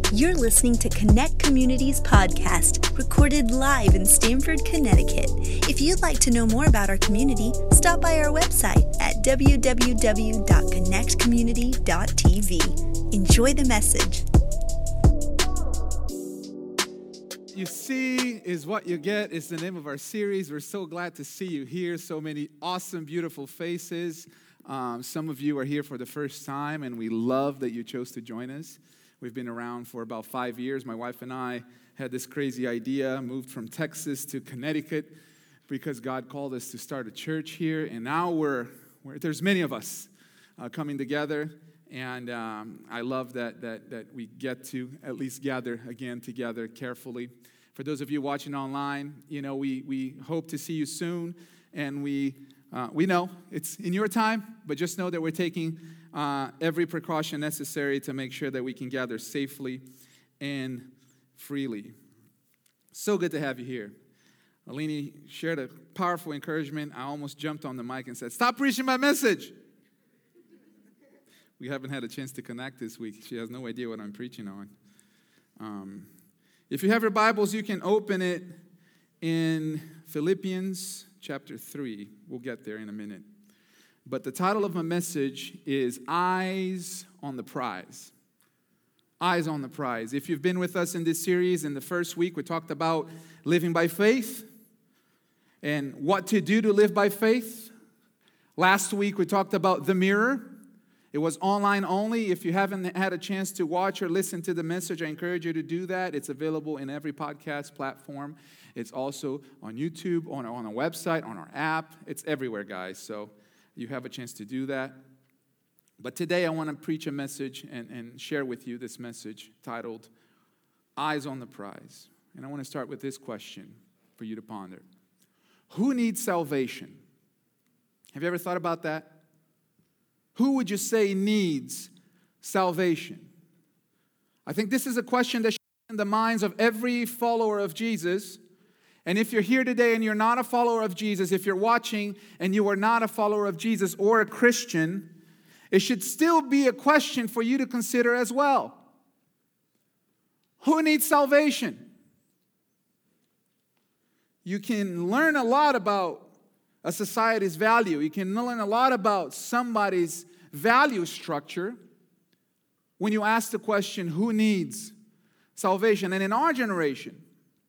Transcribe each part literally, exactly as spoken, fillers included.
You're listening to Connect Communities podcast, recorded live in Stamford, Connecticut. If you'd like to know more about our community, stop by our website at w w w dot connect community dot t v. Enjoy the message. You see is what you get is the name of our series. We're so glad to see you here. So many awesome, beautiful faces. Um, some of you are here for the first time, and we love that you chose to join us. We've been around for about five years. My wife and I had this crazy idea, moved from Texas to Connecticut because God called us to start a church here. And now we're, we're there's many of us uh, coming together. And um, I love that, that, that we get to at least gather again together carefully. For those of you watching online, you know, we, we hope to see you soon. And we, uh, we know it's in your time, but just know that we're taking Uh, every precaution necessary to make sure that we can gather safely and freely. So good to have you here. Alini shared a powerful encouragement. I almost jumped on the mic and said, "Stop preaching my message." We haven't had a chance to connect this week. She has no idea what I'm preaching on. Um, if you have your Bibles, you can open it in Philippians chapter three. We'll get there in a minute. But the title of my message is Eyes on the Prize. Eyes on the Prize. If you've been with us in this series, in the first week, we talked about living by faith and what to do to live by faith. Last week, we talked about the mirror. It was online only. If you haven't had a chance to watch or listen to the message, I encourage you to do that. It's available in every podcast platform. It's also on YouTube, on, on our website, on our app. It's everywhere, guys. So you have a chance to do that. But today I want to preach a message and, and share with you this message titled, Eyes on the Prize. And I want to start with this question for you to ponder. Who needs salvation? Have you ever thought about that? Who would you say needs salvation? I think this is a question that should be in the minds of every follower of Jesus. And if you're here today and you're not a follower of Jesus, if you're watching and you are not a follower of Jesus or a Christian, it should still be a question for you to consider as well. Who needs salvation? You can learn a lot about a society's value. You can learn a lot about somebody's value structure when you ask the question, who needs salvation? And in our generation,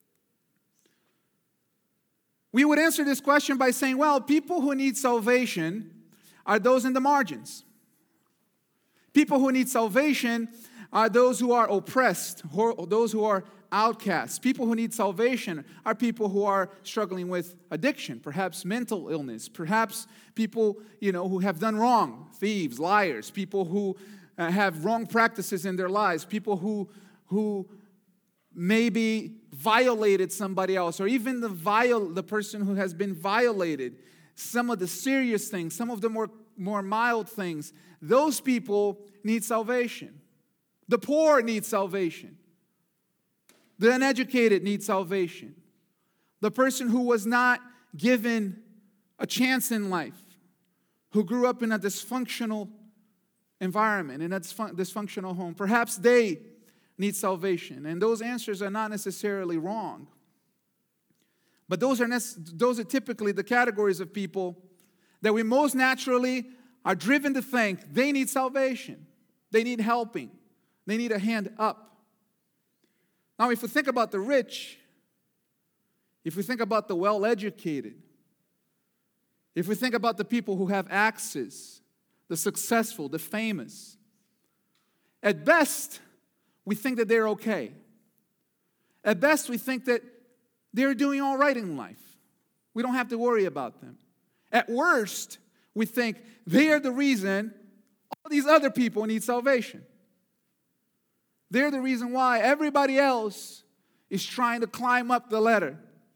we would answer this question by saying, well, people who need salvation are those in the margins. People who need salvation are those who are oppressed, those who are outcasts. People who need salvation are people who are struggling with addiction, perhaps mental illness, perhaps people, you know, who have done wrong, thieves, liars, people who uh, have wrong practices in their lives, people who who maybe violated somebody else, or even the viol- the person who has been violated, some of the serious things, some of the more, more mild things, those people need salvation. The poor need salvation. The uneducated need salvation. The person who was not given a chance in life, who grew up in a dysfunctional environment, in a dysfunctional home, perhaps they need salvation. And those answers are not necessarily wrong. But those are, nec- those are typically the categories of people that we most naturally are driven to think they need salvation. They need helping. They need a hand up. Now, if we think about the rich, if we think about the well-educated, if we think about the people who have access, the successful, the famous, at best, we think that they're okay. At best, we think that they're doing all right in life. We don't have to worry about them. At worst, we think they are the reason all these other people need salvation. They're the reason why everybody else is trying to climb up the ladder.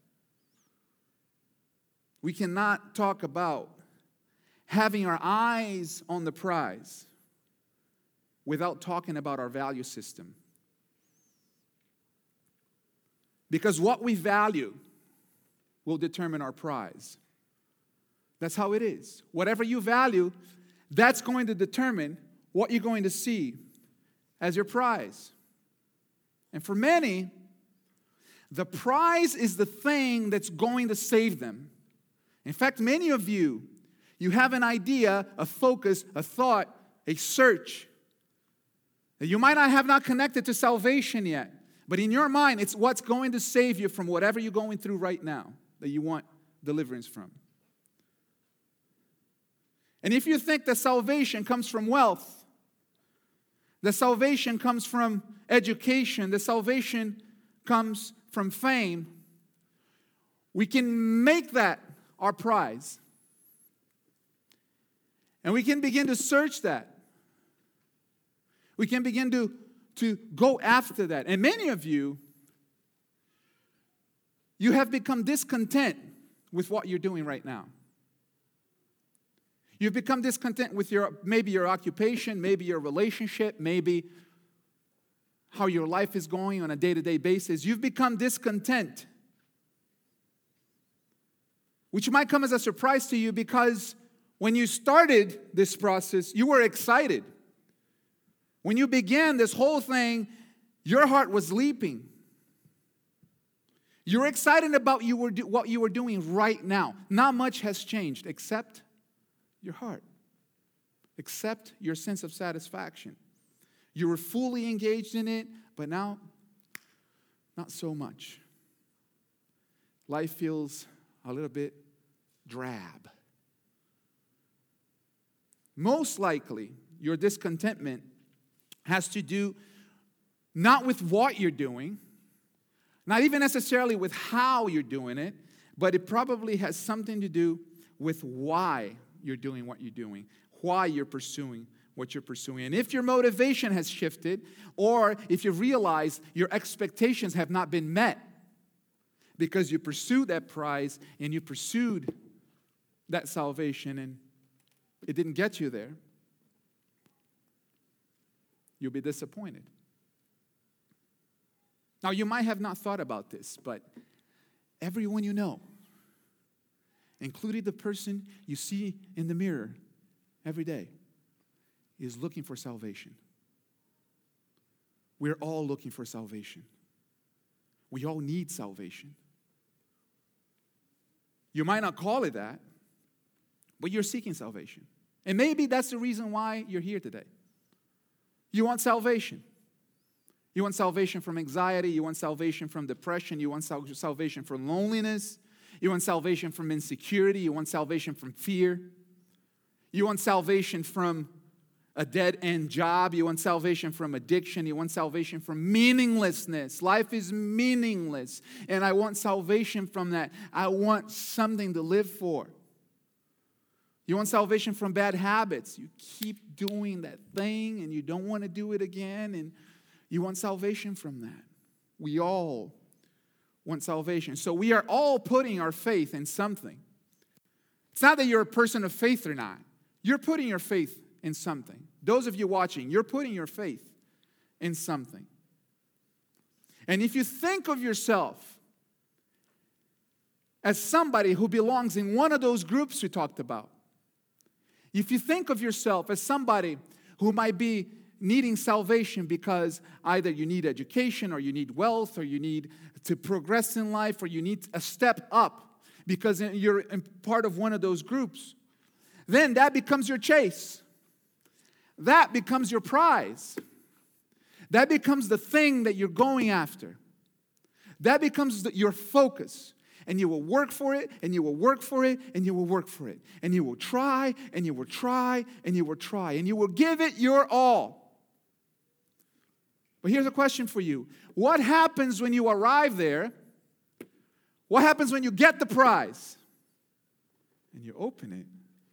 We cannot talk about having our eyes on the prize without talking about our value system. Because what we value will determine our prize. That's how it is. Whatever you value, that's going to determine what you're going to see as your prize. And for many, the prize is the thing that's going to save them. In fact, many of you, you have an idea, a focus, a thought, a search that you might not have not connected to salvation yet. But in your mind, it's what's going to save you from whatever you're going through right now that you want deliverance from. And if you think that salvation comes from wealth, that salvation comes from education, that salvation comes from fame, we can make that our prize. And we can begin to search that. We can begin to, to go after that. And many of you, you have become discontent with what you're doing right now. You've become discontent with your maybe your occupation, maybe your relationship, maybe how your life is going on a day-to-day basis. You've become discontent, which might come as a surprise to you because when you started this process, you were excited. When you began this whole thing, your heart was leaping. You're excited about you were do, what you were doing right now. Not much has changed except your heart, except your sense of satisfaction. You were fully engaged in it, but now, not so much. Life feels a little bit drab. Most likely, your discontentment has to do not with what you're doing, not even necessarily with how you're doing it, but it probably has something to do with why you're doing what you're doing, why you're pursuing what you're pursuing. And if your motivation has shifted, or if you realize your expectations have not been met because you pursued that prize and you pursued that salvation and it didn't get you there, you'll be disappointed. Now, you might have not thought about this, but everyone you know, including the person you see in the mirror every day, is looking for salvation. We're all looking for salvation. We all need salvation. You might not call it that, but you're seeking salvation. And maybe that's the reason why you're here today. You want salvation. You want salvation from anxiety. You want salvation from depression. You want sal- salvation from loneliness. You want salvation from insecurity. You want salvation from fear. You want salvation from a dead-end job. You want salvation from addiction. You want salvation from meaninglessness. Life is meaningless, and I want salvation from that. I want something to live for. You want salvation from bad habits. You keep doing that thing, and you don't want to do it again, and you want salvation from that. We all want salvation. So we are all putting our faith in something. It's not that you're a person of faith or not. You're putting your faith in something. Those of you watching, you're putting your faith in something. And if you think of yourself as somebody who belongs in one of those groups we talked about, if you think of yourself as somebody who might be needing salvation because either you need education or you need wealth or you need to progress in life or you need a step up because you're part of one of those groups, then that becomes your chase. That becomes your prize. That becomes the thing that you're going after. That becomes the, your focus. And you will work for it, and you will work for it, and you will work for it. And you will try, and you will try, and you will try. And you will give it your all. But here's a question for you. What happens when you arrive there? What happens when you get the prize? And you open it,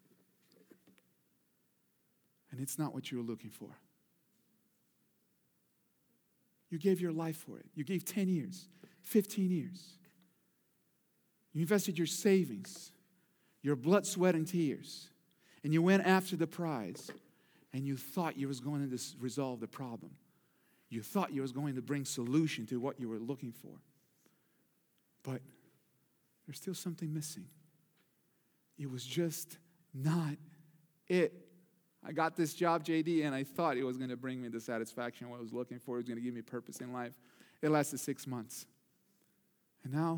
and it's not what you were looking for. You gave your life for it. You gave ten years, fifteen years. You invested your savings, your blood, sweat, and tears. And you went after the prize. And you thought you was going to resolve the problem. You thought you was going to bring solution to what you were looking for. But there's still something missing. It was just not it. I got this job, J D, and I thought it was going to bring me the satisfaction what I was looking for. It was going to give me purpose in life. It lasted six months. And now,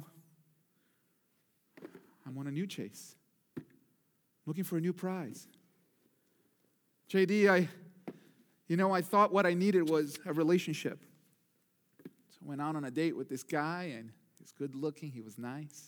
I'm on a new chase. Looking for a new prize. J D, I, you know, I thought what I needed was a relationship. So I went out on a date with this guy, and he was good looking, he was nice.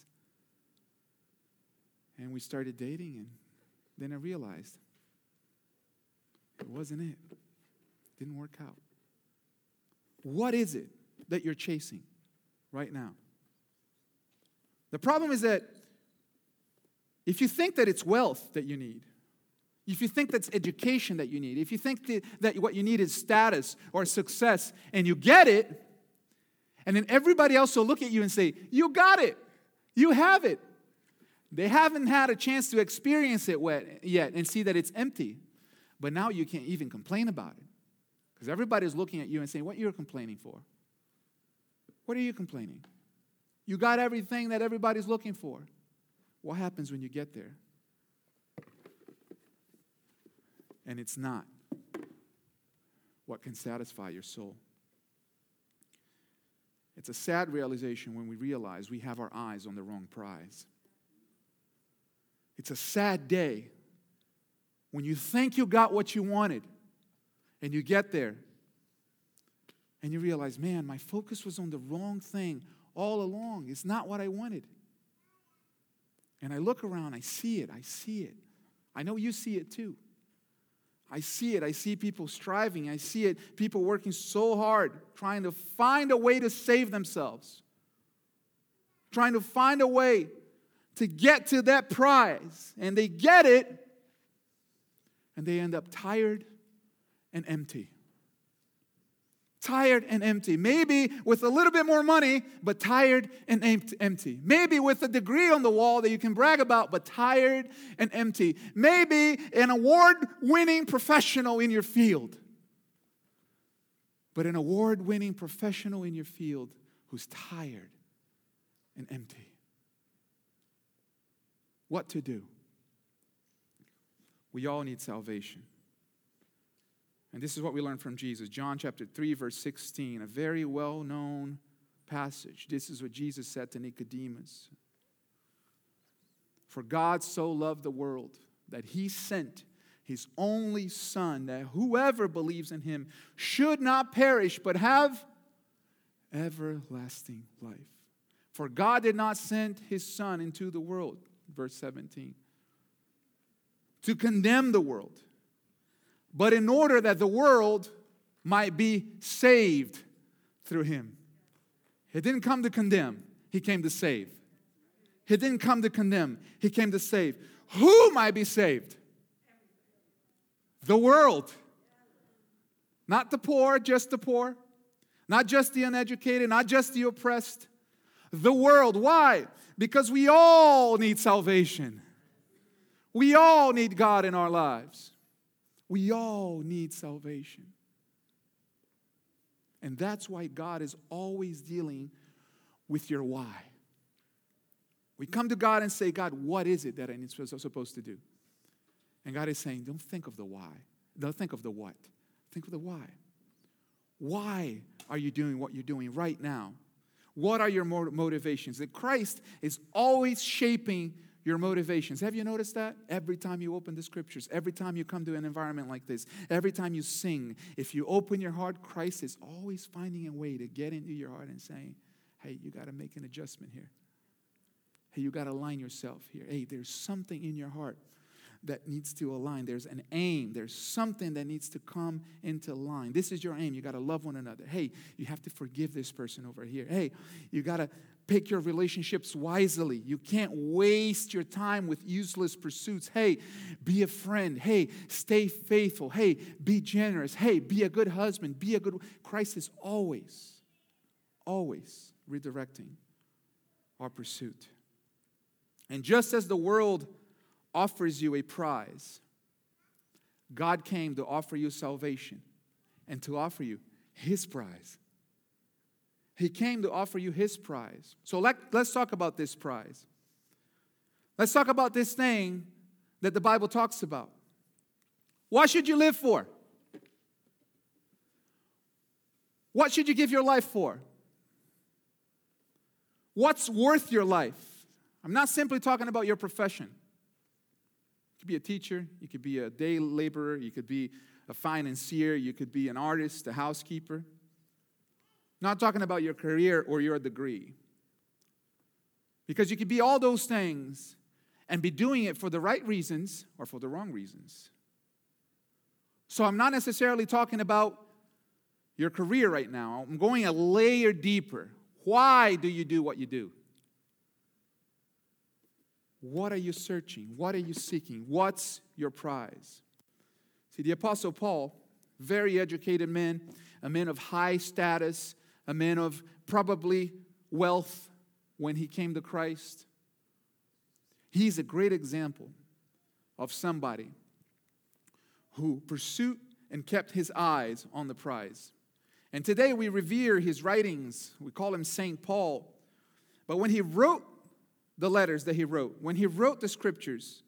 And we started dating, and then I realized it wasn't it. It didn't work out. What is it that you're chasing right now? The problem is that if you think that it's wealth that you need, if you think that's education that you need, if you think that, that what you need is status or success, and you get it, and then everybody else will look at you and say, you got it, you have it. They haven't had a chance to experience it yet and see that it's empty. But now you can't even complain about it. Because everybody's looking at you and saying, what you're complaining for? What are you complaining? You got everything that everybody's looking for. What happens when you get there? And it's not what can satisfy your soul. It's a sad realization when we realize we have our eyes on the wrong prize. It's a sad day when you think you got what you wanted and you get there and you realize, man, my focus was on the wrong thing all along. It's not what I wanted. And I look around, I see it, I see it. I know you see it too. I see it. I see people striving. I see it. People working so hard, trying to find a way to save themselves. Trying to find a way to get to that prize. And they get it, and they end up tired and empty. Tired and empty. Maybe with a little bit more money, but tired and empty. Maybe with a degree on the wall that you can brag about, but tired and empty. Maybe an award-winning professional in your field, but an award-winning professional in your field who's tired and empty. What to do? We all need salvation. And this is what we learn from Jesus. John chapter three, verse sixteen, a very well-known passage. This is what Jesus said to Nicodemus. For God so loved the world that he sent his only Son, that whoever believes in him should not perish, but have everlasting life. For God did not send his Son into the world, verse seventeen, to condemn the world, but in order that the world might be saved through him. He didn't come to condemn. He came to save. He didn't come to condemn. He came to save. Who might be saved? The world. Not the poor, just the poor. Not just the uneducated, not just the oppressed. The world. Why? Because we all need salvation. We all need God in our lives. We all need salvation. And that's why God is always dealing with your why. We come to God and say, God, what is it that I'm supposed to do? And God is saying, don't think of the why. Don't think of the what. Think of the why. Why are you doing what you're doing right now? What are your motivations? That Christ is always shaping your motivations. Have you noticed that? Every time you open the scriptures, every time you come to an environment like this, every time you sing, if you open your heart, Christ is always finding a way to get into your heart and saying, hey, you got to make an adjustment here. Hey, you got to align yourself here. Hey, there's something in your heart that needs to align. There's an aim. There's something that needs to come into line. This is your aim. You got to love one another. Hey, you have to forgive this person over here. Hey, you got to pick your relationships wisely. You can't waste your time with useless pursuits. Hey, be a friend. Hey, stay faithful. Hey, be generous. Hey, be a good husband. Be a good... Christ is always, always redirecting our pursuit. And just as the world offers you a prize, God came to offer you salvation and to offer you his prize. He came to offer you his prize. So let, let's talk about this prize. Let's talk about this thing that the Bible talks about. What should you live for? What should you give your life for? What's worth your life? I'm not simply talking about your profession. You could be a teacher, you could be a day laborer, you could be a financier, you could be an artist, a housekeeper. Not talking about your career or your degree. Because you could be all those things and be doing it for the right reasons or for the wrong reasons. So I'm not necessarily talking about your career right now. I'm going a layer deeper. Why do you do what you do? What are you searching? What are you seeking? What's your prize? See, the Apostle Paul, very educated man, a man of high status, a man of probably wealth when he came to Christ. He's a great example of somebody who pursued and kept his eyes on the prize. And today we revere his writings. We call him Saint Paul. But when he wrote the letters that he wrote, when he wrote the scriptures,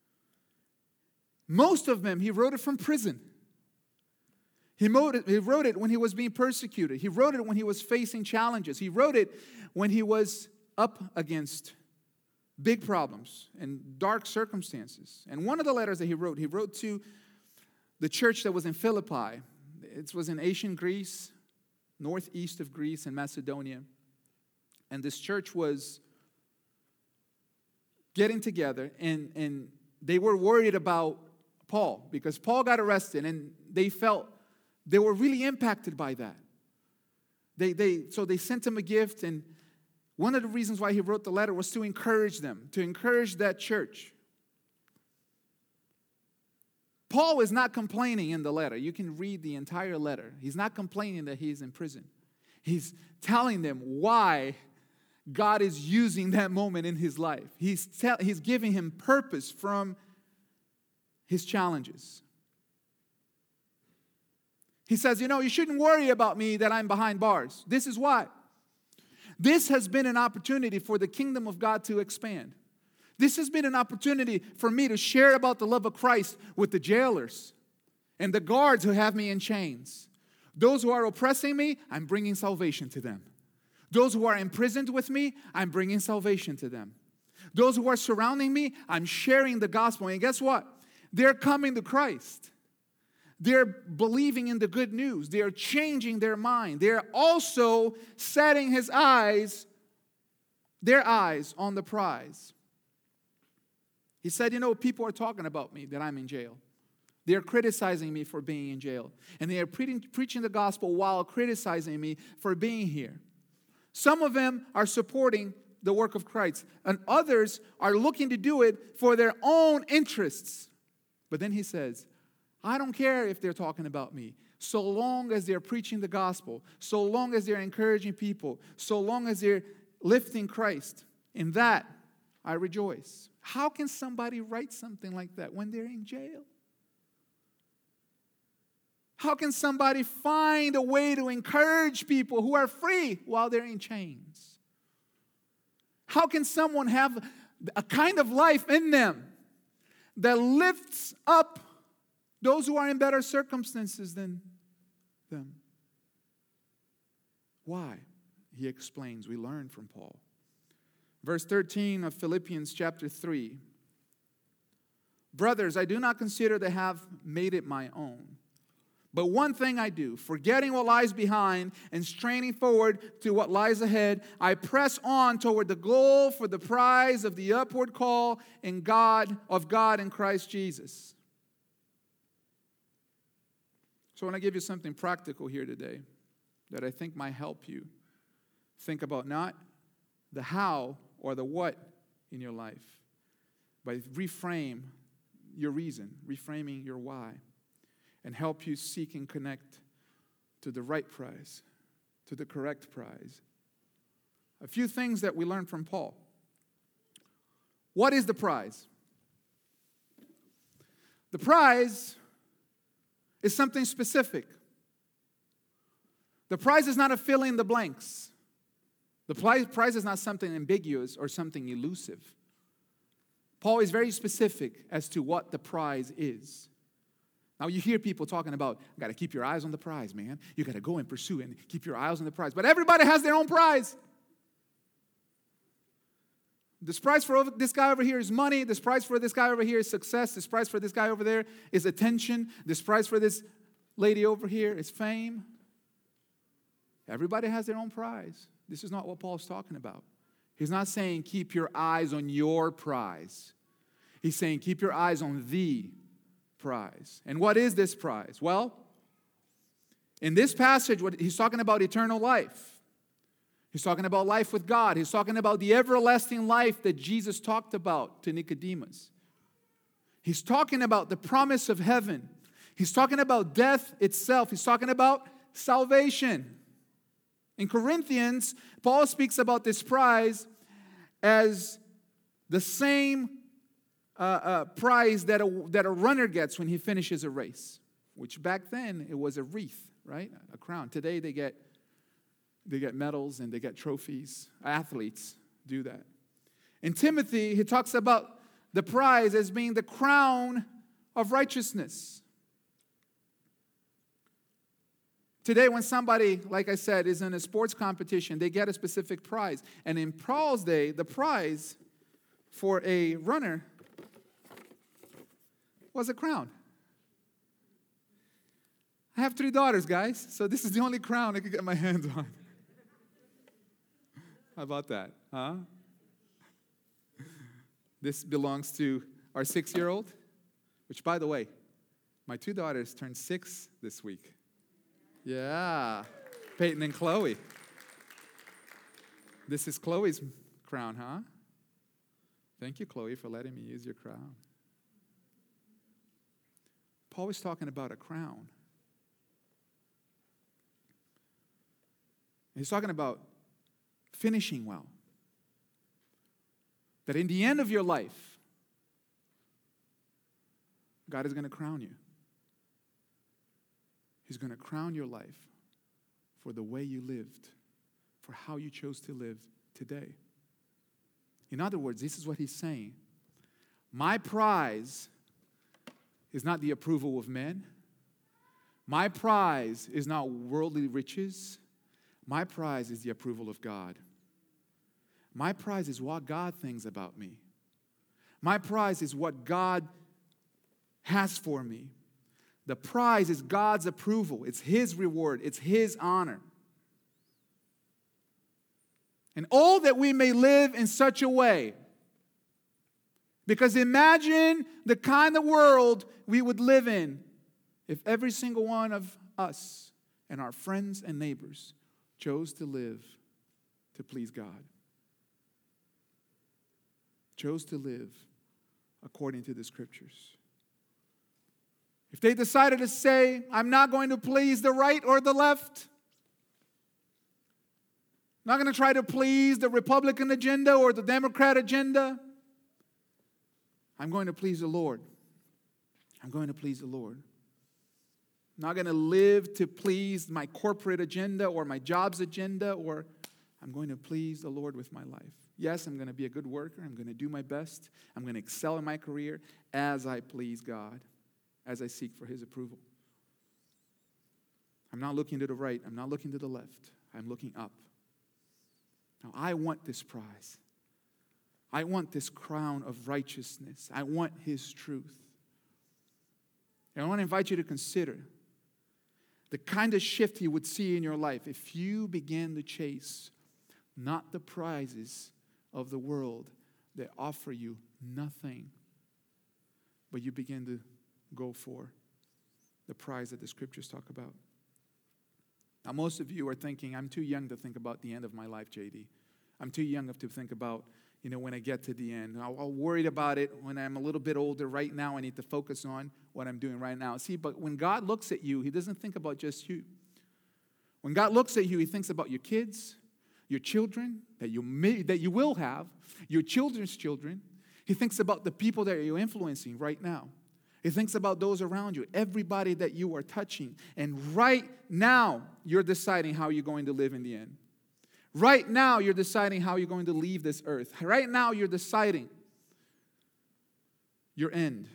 most of them he wrote it from prison. He wrote it, he wrote it when he was being persecuted. He wrote it when he was facing challenges. He wrote it when he was up against big problems and dark circumstances. And one of the letters that he wrote, he wrote to the church that was in Philippi. It was in ancient Greece, northeast of Greece and Macedonia. And this church was getting together, and, and they were worried about Paul because Paul got arrested, and they felt they were really impacted by that. They, they, so they sent him a gift, and one of the reasons why he wrote the letter was to encourage them, to encourage that church. Paul is not complaining in the letter. You can read the entire letter. He's not complaining that he's in prison. He's telling them why God is using that moment in his life. He's, tell, he's giving him purpose from his challenges. He says, you know, you shouldn't worry about me that I'm behind bars. This is why. This has been an opportunity for the kingdom of God to expand. This has been an opportunity for me to share about the love of Christ with the jailers and the guards who have me in chains. Those who are oppressing me, I'm bringing salvation to them. Those who are imprisoned with me, I'm bringing salvation to them. Those who are surrounding me, I'm sharing the gospel. And guess what? They're coming to Christ. They're believing in the good news. They're changing their mind. They're also setting his eyes, their eyes on the prize. He said, you know, people are talking about me that I'm in jail. They're criticizing me for being in jail. And they are pre- preaching the gospel while criticizing me for being here. Some of them are supporting the work of Christ, and others are looking to do it for their own interests. But then he says, I don't care if they're talking about me, so long as they're preaching the gospel, so long as they're encouraging people, so long as they're lifting Christ. In that, I rejoice. How can somebody write something like that when they're in jail? How can somebody find a way to encourage people who are free while they're in chains? How can someone have a kind of life in them that lifts up those who are in better circumstances than them? Why? He explains. We learn from Paul. Verse thirteen of Philippians chapter three. Brothers, I do not consider to have made it my own. But one thing I do, forgetting what lies behind and straining forward to what lies ahead, I press on toward the goal for the prize of the upward call in God of God in Christ Jesus. So I want to give you something practical here today that I think might help you think about not the how or the what in your life, but reframe your reason, reframing your why, and help you seek and connect to the right prize, to the correct prize. A few things that we learned from Paul. What is the prize? The prize is something specific. The prize is not a fill in the blanks. The prize is not something ambiguous or something elusive. Paul is very specific as to what the prize is. Now, you hear people talking about, you got to keep your eyes on the prize, man. You got to go and pursue and keep your eyes on the prize. But everybody has their own prize. This price for over, this guy over here is money. This price for this guy over here is success. This price for this guy over there is attention. This price for this lady over here is fame. Everybody has their own prize. This is not what Paul's talking about. He's not saying keep your eyes on your prize. He's saying keep your eyes on the prize. And what is this prize? Well, in this passage, what he's talking about eternal life. He's talking about life with God. He's talking about the everlasting life that Jesus talked about to Nicodemus. He's talking about the promise of heaven. He's talking about death itself. He's talking about salvation. In Corinthians, Paul speaks about this prize as the same uh, uh, prize that a, that a runner gets when he finishes a race, which back then it was a wreath, right? A crown. Today they get They get medals and they get trophies. Athletes do that. In Timothy, he talks about the prize as being the crown of righteousness. Today, when somebody, like I said, is in a sports competition, they get a specific prize. And in Paul's day, the prize for a runner was a crown. I have three daughters, guys, so this is the only crown I could get my hands on. How about that, huh? This belongs to our six-year-old, which, by the way, my two daughters turned six this week. Yeah, Peyton and Chloe. This is Chloe's crown, huh? Thank you, Chloe, for letting me use your crown. Paul was talking about a crown. He's talking about finishing well. That in the end of your life, God is going to crown you. He's going to crown your life for the way you lived, for how you chose to live today. In other words, this is what he's saying. My prize is not the approval of men. My prize is not worldly riches. My prize is the approval of God. My prize is what God thinks about me. My prize is what God has for me. The prize is God's approval. It's His reward. It's His honor. And all that we may live in such a way. Because imagine the kind of world we would live in if every single one of us and our friends and neighbors chose to live to please God. Chose to live according to the Scriptures. If they decided to say, I'm not going to please the right or the left, I'm not going to try to please the Republican agenda or the Democrat agenda, I'm going to please the Lord. I'm going to please the Lord. I'm not going to live to please my corporate agenda or my job's agenda, or I'm going to please the Lord with my life. Yes, I'm going to be a good worker. I'm going to do my best. I'm going to excel in my career as I please God, as I seek for His approval. I'm not looking to the right. I'm not looking to the left. I'm looking up. Now, I want this prize. I want this crown of righteousness. I want His truth. And I want to invite you to consider the kind of shift He would see in your life if you began to chase not the prizes of the world that offer you nothing, but you begin to go for the prize that the Scriptures talk about. Now, most of you are thinking, I'm too young to think about the end of my life, J D. I'm too young to think about, you know, when I get to the end. I'll, I'll worry about it when I'm a little bit older. Right now, I need to focus on what I'm doing right now. See, but when God looks at you, He doesn't think about just you. When God looks at you, He thinks about your kids, your children that you may, that you will have, your children's children. He thinks about the people that you're influencing right now. He thinks about those around you, everybody that you are touching. And right now, you're deciding how you're going to live in the end. Right now, you're deciding how you're going to leave this earth. Right now, you're deciding your end.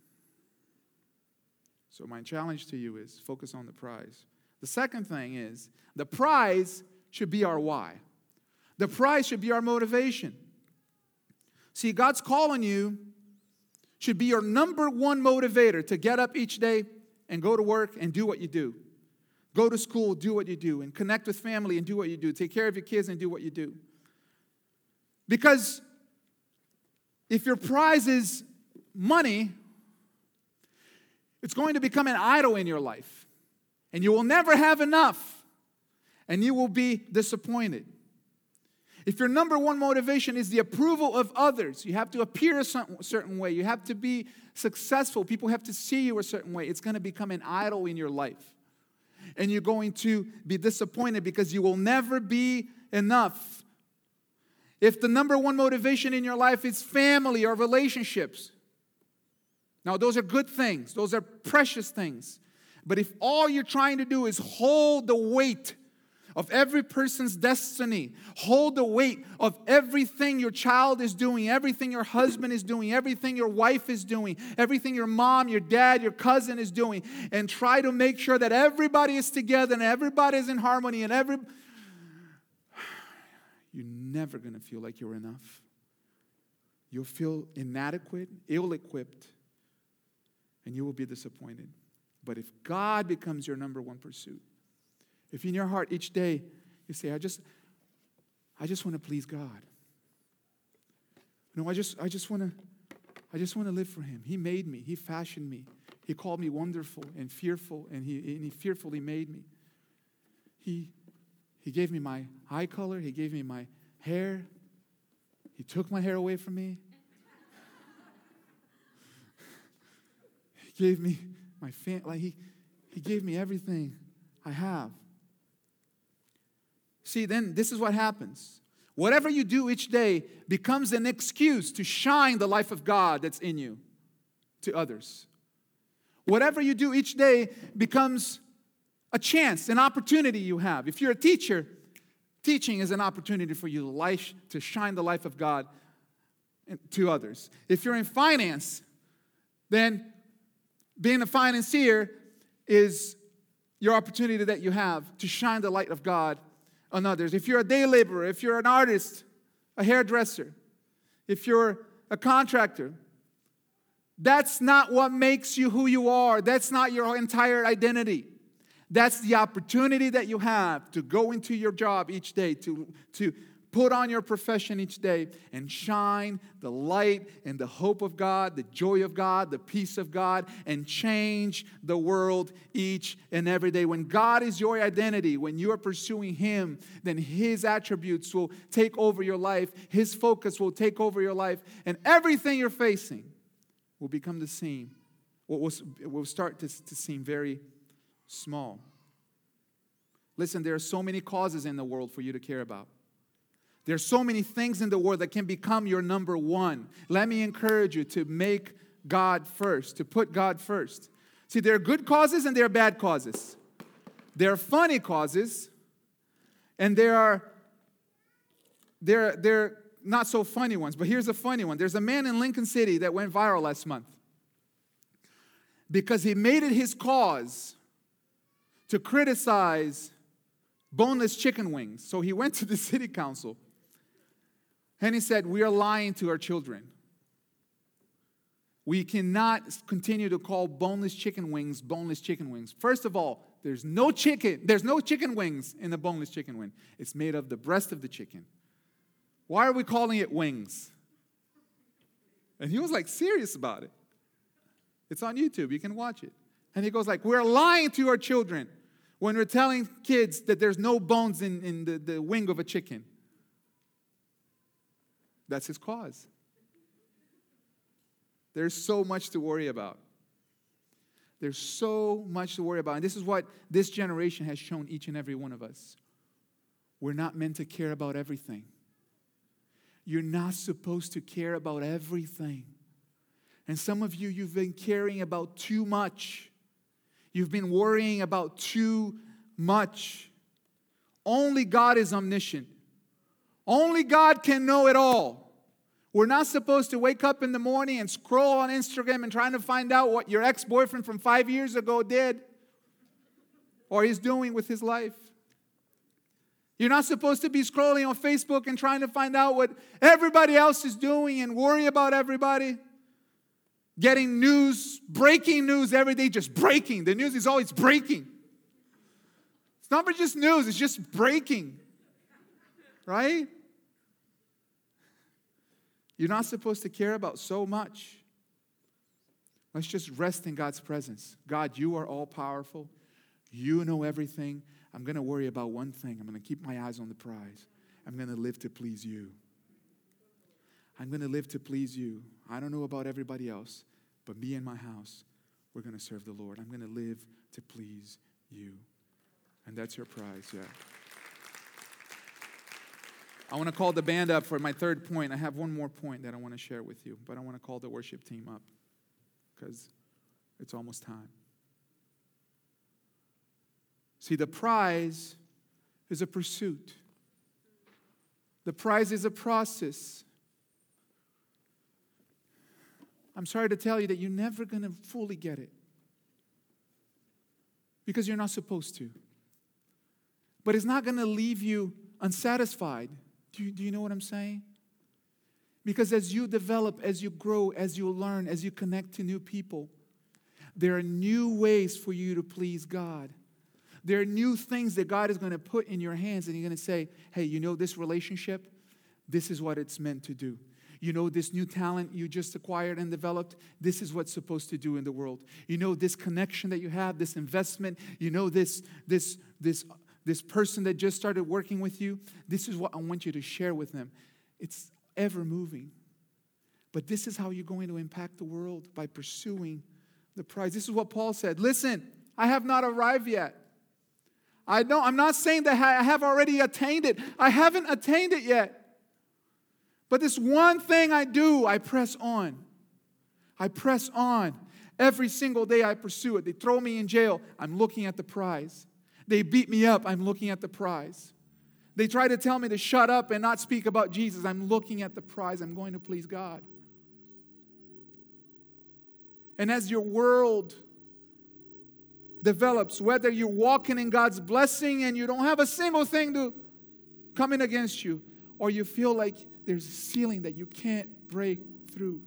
So my challenge to you is focus on the prize. The second thing is the prize should be our why. The prize should be our motivation. See, God's call on you should be your number one motivator to get up each day and go to work and do what you do. Go to school, do what you do, and connect with family and do what you do. Take care of your kids and do what you do. Because if your prize is money, it's going to become an idol in your life. And you will never have enough. And you will be disappointed. If your number one motivation is the approval of others, you have to appear a certain way, you have to be successful, people have to see you a certain way, it's going to become an idol in your life. And you're going to be disappointed because you will never be enough. If the number one motivation in your life is family or relationships, now those are good things, those are precious things. But if all you're trying to do is hold the weight of every person's destiny, hold the weight of everything your child is doing, everything your husband is doing, everything your wife is doing, everything your mom, your dad, your cousin is doing, and try to make sure that everybody is together and everybody is in harmony and every... You're never going to feel like you're enough. You'll feel inadequate, ill-equipped, and you will be disappointed. But if God becomes your number one pursuit, if in your heart each day you say, I just, I just want to please God. No, I just, I just want to, I just want to live for Him. He made me. He fashioned me. He called me wonderful and fearful, and He, and he fearfully made me. He, He gave me my eye color. He gave me my hair. He took my hair away from me. He gave me my family. Like he, he gave me everything I have. See, then this is what happens. Whatever you do each day becomes an excuse to shine the life of God that's in you to others. Whatever you do each day becomes a chance, an opportunity you have. If you're a teacher, teaching is an opportunity for you to, life, to shine the life of God to others. If you're in finance, then being a financier is your opportunity that you have to shine the light of God on others. If you're a day laborer, if you're an artist, a hairdresser, if you're a contractor, that's not what makes you who you are. That's not your entire identity. That's the opportunity that you have to go into your job each day, to, to put on your profession each day and shine the light and the hope of God, the joy of God, the peace of God, and change the world each and every day. When God is your identity, when you are pursuing Him, then His attributes will take over your life. His focus will take over your life. And everything you're facing will become the same. Will, will start to, to seem very small. Listen, there are so many causes in the world for you to care about. There are so many things in the world that can become your number one. Let me encourage you to make God first, to put God first. See, there are good causes and there are bad causes. There are funny causes and there are there, there are not so funny ones. But here's a funny one. There's a man in Lincoln City that went viral last month because he made it his cause to criticize boneless chicken wings. So he went to the city council and he said, we are lying to our children. We cannot continue to call boneless chicken wings boneless chicken wings. First of all, there's no chicken, there's no chicken wings in the boneless chicken wing. It's made of the breast of the chicken. Why are we calling it wings? And he was like serious about it. It's on YouTube, you can watch it. And he goes like, we're lying to our children when we're telling kids that there's no bones in, in the, the wing of a chicken. That's his cause. There's so much to worry about. There's so much to worry about. And this is what this generation has shown each and every one of us. We're not meant to care about everything. You're not supposed to care about everything. And some of you, you've been caring about too much. You've been worrying about too much. Only God is omniscient. Only God can know it all. We're not supposed to wake up in the morning and scroll on Instagram and trying to find out what your ex-boyfriend from five years ago did or he's doing with his life. You're not supposed to be scrolling on Facebook and trying to find out what everybody else is doing and worry about everybody. Getting news, breaking news every day, just breaking. The news is always breaking. It's not just news, it's just breaking. Right? You're not supposed to care about so much. Let's just rest in God's presence. God, you are all powerful. You know everything. I'm going to worry about one thing. I'm going to keep my eyes on the prize. I'm going to live to please you. I'm going to live to please you. I don't know about everybody else, but me and my house, we're going to serve the Lord. I'm going to live to please you. And that's your prize, yeah. I want to call the band up for my third point. I have one more point that I want to share with you, but I want to call the worship team up because it's almost time. See, the prize is a pursuit. The prize is a process. I'm sorry to tell you that you're never going to fully get it because you're not supposed to. But it's not going to leave you unsatisfied. Do you, do you know what I'm saying? Because as you develop, as you grow, as you learn, as you connect to new people, there are new ways for you to please God. There are new things that God is going to put in your hands, and you're going to say, hey, you know this relationship? This is what it's meant to do. You know this new talent you just acquired and developed? This is what's supposed to do in the world. You know this connection that you have, this investment, you know this, this, this, this person that just started working with you? This is what I want you to share with them. It's ever moving. But this is how you're going to impact the world, by pursuing the prize. This is what Paul said. Listen, I have not arrived yet. I know, I'm not saying that I have already attained it. I haven't attained it yet. But this one thing I do, I press on. I press on. Every single day I pursue it. They throw me in jail. I'm looking at the prize. They beat me up. I'm looking at the prize. They try to tell me to shut up and not speak about Jesus. I'm looking at the prize. I'm going to please God. And as your world develops, whether you're walking in God's blessing and you don't have a single thing to coming against you, or you feel like there's a ceiling that you can't break through,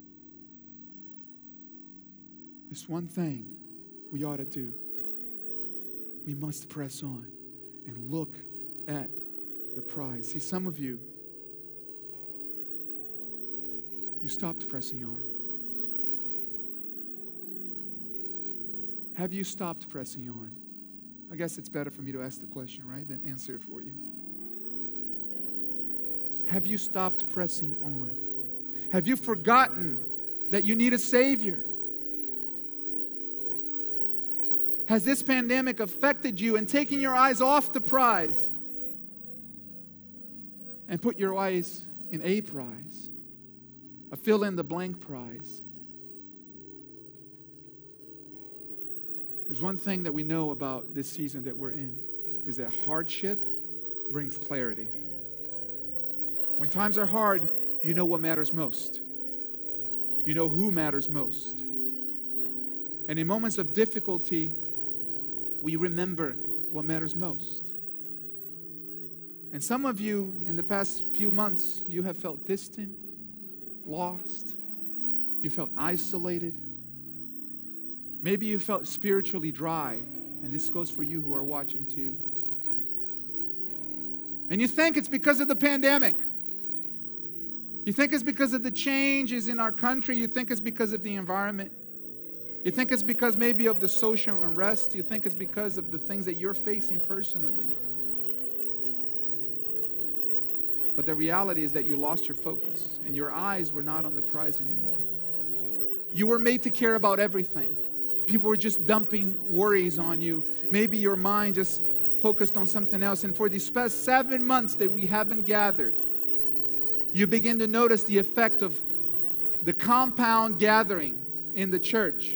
this one thing we ought to do. We must press on and look at the prize. See, some of you, you stopped pressing on. Have you stopped pressing on? I guess it's better for me to ask the question, right, than answer it for you. Have you stopped pressing on? Have you forgotten that you need a Savior? Has this pandemic affected you and taken your eyes off the prize and put your eyes in a prize, a fill-in-the-blank prize? There's one thing that we know about this season that we're in, is that hardship brings clarity. When times are hard, you know what matters most. You know who matters most. And in moments of difficulty, we remember what matters most. And some of you, in the past few months, you have felt distant, lost. You felt isolated. Maybe you felt spiritually dry, and this goes for you who are watching too. And you think it's because of the pandemic. You think it's because of the changes in our country. You think it's because of the environment. You think it's because maybe of the social unrest. You think it's because of the things that you're facing personally. But the reality is that you lost your focus, and your eyes were not on the prize anymore. You were made to care about everything. People were just dumping worries on you. Maybe your mind just focused on something else. And for these past seven months that we haven't gathered, you begin to notice the effect of the compound gathering in the church.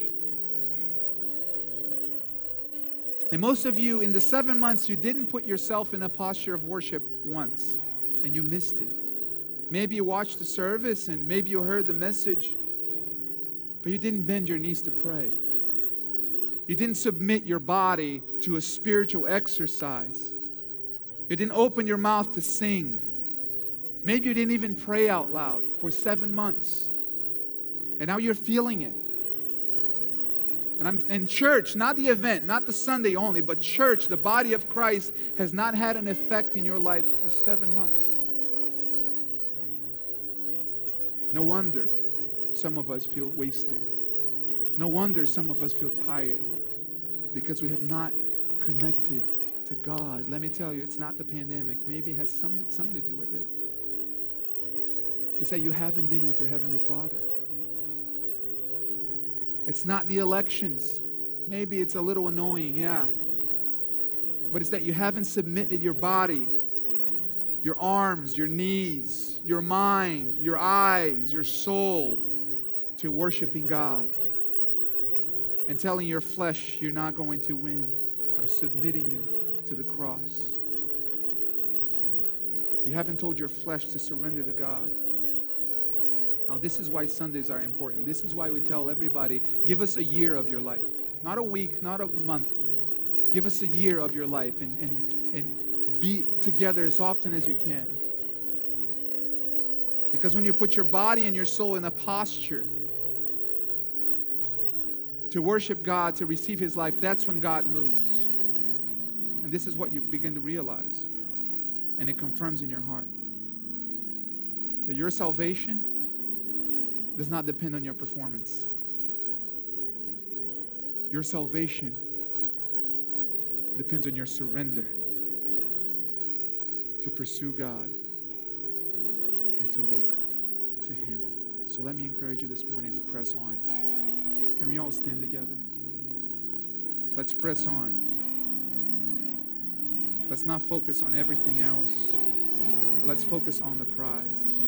And most of you, in the seven months, you didn't put yourself in a posture of worship once, and you missed it. Maybe you watched the service, and maybe you heard the message, but you didn't bend your knees to pray. You didn't submit your body to a spiritual exercise. You didn't open your mouth to sing. Maybe you didn't even pray out loud for seven months. And now you're feeling it. And I'm in church, not the event, not the Sunday only, but church, the body of Christ, has not had an effect in your life for seven months. No wonder some of us feel wasted. No wonder some of us feel tired because we have not connected to God. Let me tell you, it's not the pandemic. Maybe it has something, something to do with it. It's that you haven't been with your Heavenly Father. It's not the elections. Maybe it's a little annoying, yeah. But it's that you haven't submitted your body, your arms, your knees, your mind, your eyes, your soul to worshiping God and telling your flesh you're not going to win. I'm submitting you to the cross. You haven't told your flesh to surrender to God. Now, this is why Sundays are important. This is why we tell everybody, give us a year of your life. Not a week, not a month. Give us a year of your life and, and, and be together as often as you can. Because when you put your body and your soul in a posture to worship God, to receive His life, that's when God moves. And this is what you begin to realize. And it confirms in your heart that your salvation does not depend on your performance. Your salvation depends on your surrender to pursue God and to look to Him. So let me encourage you this morning to press on. Can we all stand together? Let's press on. Let's not focus on everything else, but let's focus on the prize.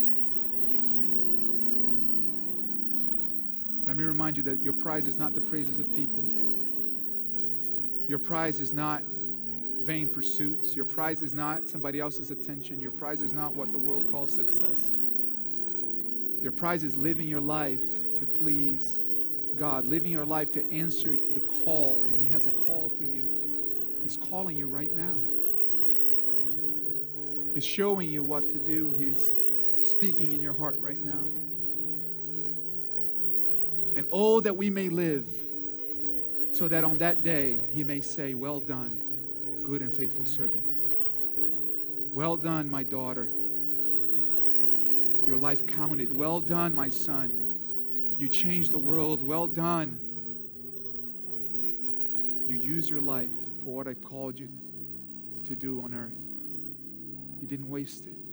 Let me remind you that your prize is not the praises of people. Your prize is not vain pursuits. Your prize is not somebody else's attention. Your prize is not what the world calls success. Your prize is living your life to please God, living your life to answer the call, and He has a call for you. He's calling you right now. He's showing you what to do. He's speaking in your heart right now. And oh, that we may live so that on that day He may say, well done, good and faithful servant. Well done, my daughter. Your life counted. Well done, my son. You changed the world. Well done. You used your life for what I've called you to do on earth. You didn't waste it.